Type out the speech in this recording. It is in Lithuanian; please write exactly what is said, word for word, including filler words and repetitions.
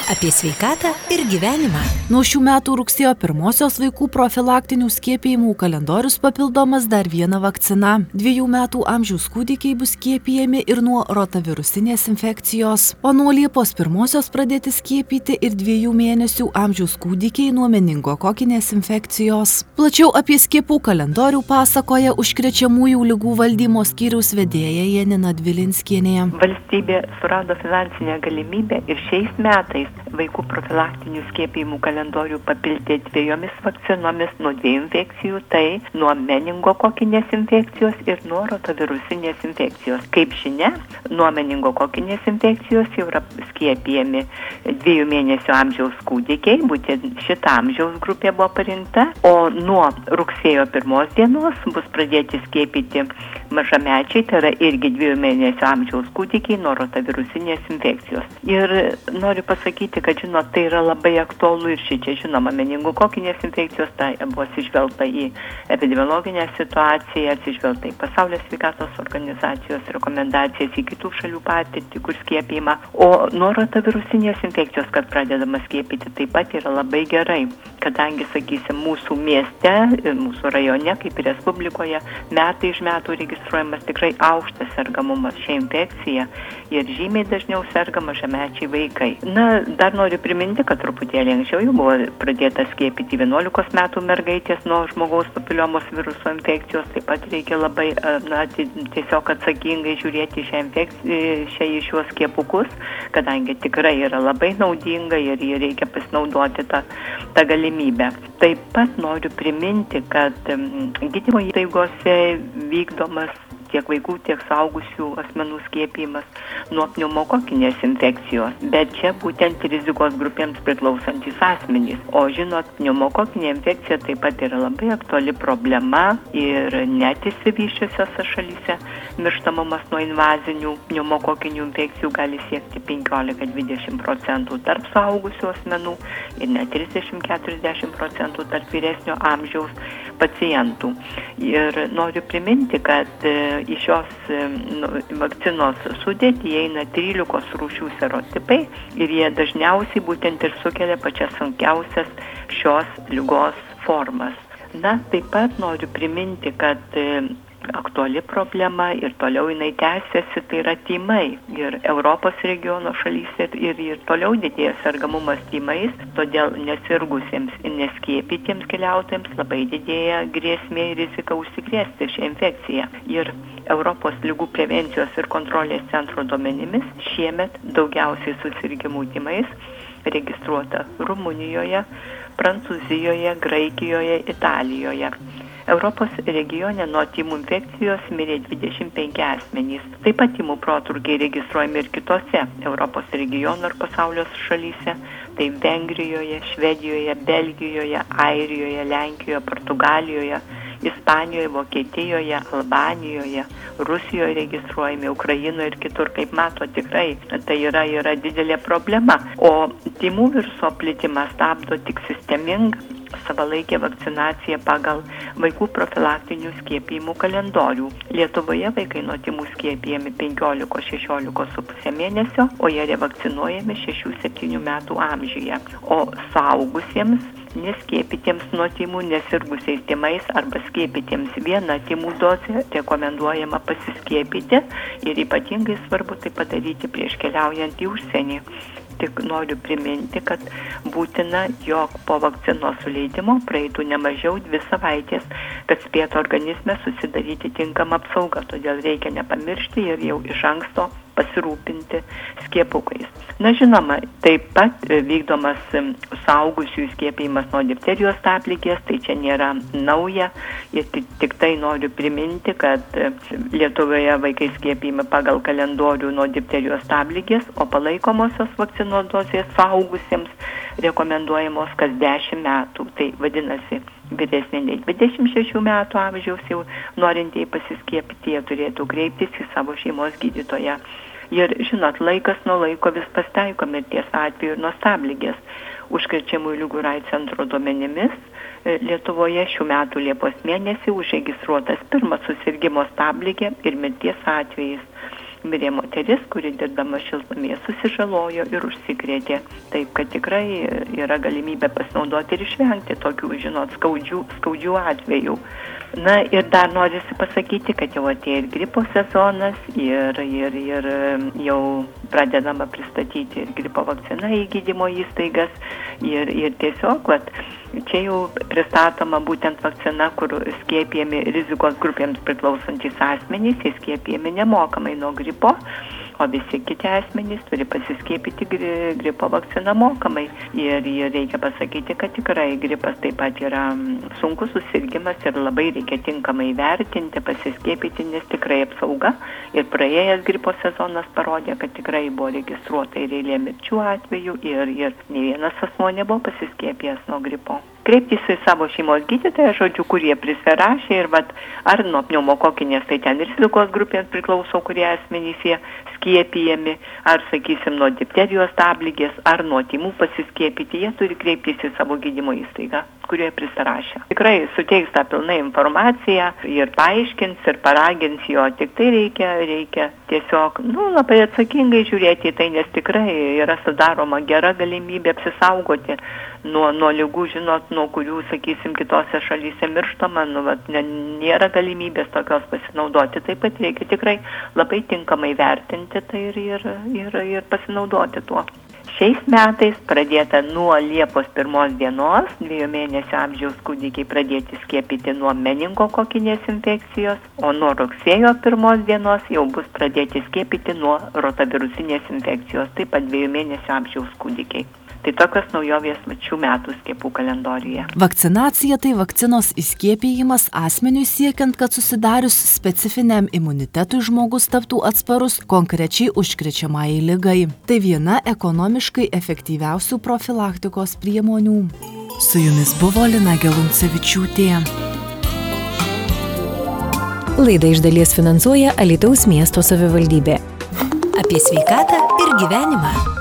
Apie sveikatą ir gyvenimą. Nuo šių metų rugsėjo pirmosios vaikų profilaktinių skiepijimų kalendorius papildomas dar viena vakcina. Dviejų metų amžiaus kūdikiai bus skiepijami ir nuo rotavirusinės infekcijos, o nuo Liepos pirmosios pradėti skiepyti ir dviejų mėnesių amžiaus kūdikiai nuo meningokokinės infekcijos. Plačiau apie skiepų kalendorių pasakoja užkrečiamųjų ligų valdymo skyriaus vedėja Janina Dvilinskienė. Valstybė surado finansinę galimybę ir šiais metais vaikų profilaktinių skiepijimų kalendorių papildė dviejomis vakcinomis nuo dviejų infekcijų, tai nuo meningokokinės infekcijos ir nuo rotavirusinės infekcijos. Kaip žinia, nuo meningokokinės infekcijos jau yra skiepijami dviejų mėnesių amžiaus kūdikiai, būtent šita amžiaus grupė buvo parinkta, o nuo rugsėjo pirmos dienos bus pradėti skiepyti mažamečiai, tai yra irgi dviejų mėnesių amžiaus kūdikiai nuo rotavirusinės infekcijos. Ir noriu pasakyti, kad žinot, tai yra labai aktualu ir šičia, žinoma, meningokokinės infekcijos, tai buvo atsižvelgta į epidemiologinę situaciją, atsižvelgta į Pasaulio sveikatos organizacijos rekomendacijas, į kitų šalių patirtį, kur skiepijama. O nuo rotavirusinės infekcijos, kad pradedama skiepyti, taip pat yra labai gerai, kadangi, sakysim, mūsų mieste ir mūsų rajone, kaip ir Respublikoje, metai iš metų registruojamas tikrai aukštas sergamumas šią infekciją ir žymiai dažniau serga mažamečiai vaikai. Na, dar noriu priminti, kad truputėlį anksčiau jau buvo pradėta skiepyti vienuolikos metų mergaitės nuo žmogaus papiliomos viruso infekcijos. Taip pat reikia labai, na, tiesiog atsakingai žiūrėti šią infekciją, šią į šiuos skiepukus, kadangi tikrai yra labai naudinga ir jį reikia pasinaudoti tą, tą galimybę. Taip pat noriu priminti, kad gydymo įstaigose vykdomas tiek vaikų, tiek suaugusių asmenų skiepijimas nuo pneumokokinės infekcijos, bet čia būtent rizikos grupėms priklausantis asmenys. O žinot, pneumokokinė infekcija taip pat yra labai aktuali problema ir net išsivysčiusiose šalyse mirštamumas nuo invazinių pneumokokinių infekcijų gali siekti penkiolika iki dvidešimt procentų tarp suaugusių asmenų ir net trisdešimt iki keturiasdešimt procentų tarp vyresnio amžiaus pacientų. Ir noriu priminti, kad į šios vakcinos sudėtį įeina trylikos rūšių serotipai ir jie dažniausiai būtent ir sukelia pačias sunkiausias šios ligos formas. Na, taip pat noriu priminti, kad aktuali problema ir toliau jinai tęsiasi, tai yra tymai. Ir Europos regiono šalyse ir, ir toliau didėja sergamumas tymais, todėl nesirgusiems ir neskiepytiems keliautojams labai didėja grėsmė ir rizika užsikrėsti šią infekciją. Ir Europos ligų prevencijos ir kontrolės centro duomenimis šiemet daugiausiai susirgimų tymais registruota Rumunijoje, Prancūzijoje, Graikijoje, Italijoje. Europos regione nuo tymų infekcijos mirė dvidešimt penki asmenys. Taip pat tymų protrūkiai registruojami ir kitose Europos regiono ir pasaulio šalyse. Tai Vengrijoje, Švedijoje, Belgijoje, Airijoje, Lenkijoje, Portugalijoje, Ispanijoje, Vokietijoje, Albanijoje, Rusijoje registruojami, Ukrainoje ir kitur. Kaip mato, tikrai tai yra, yra didelė problema. O tymų viruso plitimą stabdo tik sisteminga savalaikė vakcinacija pagal vaikų profilaktinių skiepijimų kalendorių. Lietuvoje vaikai nuo tymų skiepijami penkiolika šešiolika su puse mėnesio, o jie revakcinuojami šešių septynių metų amžiuje. O suaugusiems neskiepytiems nuo tymų nesirgusiais tymais arba skiepytiems viena tymų dozė rekomenduojama pasiskiepyti ir ypatingai svarbu tai padaryti prieš keliaujant į užsienį. Tik noriu priminti, kad būtina, jog po vakcinos suleidimo praeitų ne mažiau dvi savaitės, kad spėtų organizme susidaryti tinkamą apsaugą. Todėl reikia nepamiršti ir jau iš anksto pasirūpinti skiepukais. Na, žinoma, taip pat vykdomas suaugusiųjų skiepijimas nuo difterijos stabligės, tai čia nėra nauja. Ir tik, tik tai noriu priminti, kad Lietuvoje vaikai skiepijami pagal kalendorių nuo difterijos stabligės, o palaikomosios vakcinos dozės suaugusiems rekomenduojamos kas dešimt metų. Tai vadinasi, vyresnė nei dvidešimt šešių metų amžiaus jau norintieji pasiskiepyti, jie turėtų kreiptis į savo šeimos gydytoją. Ir, žinot, laikas nuo laiko vis pasitaiko mirties atveju ir nuo stabligės. Užkrečiamųjų ligų ir aids centro duomenimis Lietuvoje šių metų Liepos mėnesį užregistruotas pirmas susirgimo stabligė ir mirties atvejis. mirė moteris, kuri dirbdama šiltnamyje susižalojo ir užsikrėtė. Taip, kad tikrai yra galimybė pasinaudoti ir išvengti tokių, žinot, skaudžių, skaudžių atvejų. Na ir dar norisi pasakyti, kad jau atėjo ir gripo sezonas ir, ir, ir jau pradedama pristatyti ir gripo vakciną į gydymo įstaigas ir, ir tiesiog, vat, čia jau pristatoma būtent vakcina, kur skiepijami rizikos grupėms priklausantys asmenys, jie skiepijami nemokamai nuo gripo, o visi kiti asmenys turi pasiskiepyti gripo vakciną mokamai. Ir, ir reikia pasakyti, kad tikrai gripas taip pat yra sunkus susirgimas ir labai reikia tinkamai vertinti, pasiskiepyti, nes tikrai apsauga. Ir praėjęs gripo sezonas parodė, kad tikrai buvo registruota ir eilė mirčių atvejų ir, ir ne vienas asmuo nebuvo pasiskiepijęs nuo gripo. Kreiptis į savo šeimos gydytoją, žodžiu, kurie prisirašė ir vat, ar nuo pneumokokinės, tai ten ir rizikos grupės priklauso, kurie asmenys jie skiepijami, ar, sakysim, nuo difterijos tabligės, ar nuo tymų pasiskiepyti, jie turi kreiptis į savo gydymo įstaigą, kurioje prisirašė. Tikrai suteiks tą pilną informaciją ir paaiškins ir paragins jo, tik tai reikia, reikia tiesiog, nu, labai atsakingai žiūrėti į tai, nes tikrai yra sudaroma gera galimybė apsisaugoti nuo, nuo ligų, žinot, nuo kurių, sakysim, kitose šalyse mirštama, nu, vat, ne, nėra galimybės tokios pasinaudoti. Taip pat reikia tikrai labai tinkamai vertinti tai ir, ir, ir, ir pasinaudoti tuo. Šiais metais pradėta nuo Liepos pirmos dienos, dviejų mėnesių amžiaus kūdikiai pradėti skiepyti nuo meningokokinės infekcijos, o nuo rugsėjo pirmos dienos jau bus pradėti skiepyti nuo rotavirusinės infekcijos, taip pat dviejų mėnesių amžiaus kūdikiai. Tai tokios naujovės šių metų skiepų kalendoriuje. Vakcinacija tai vakcinos įskiepijimas asmeniui siekiant, kad susidarius specifiniam imunitetui žmogus taptų atsparus konkrečiai užkrečiamai ligai. Tai viena ekonomiškai efektyviausių profilaktikos priemonių. Su jumis buvo Lina Geluncevičiūtė. Laidą iš dalies finansuoja Alytaus miesto savivaldybė. Apie sveikatą ir gyvenimą.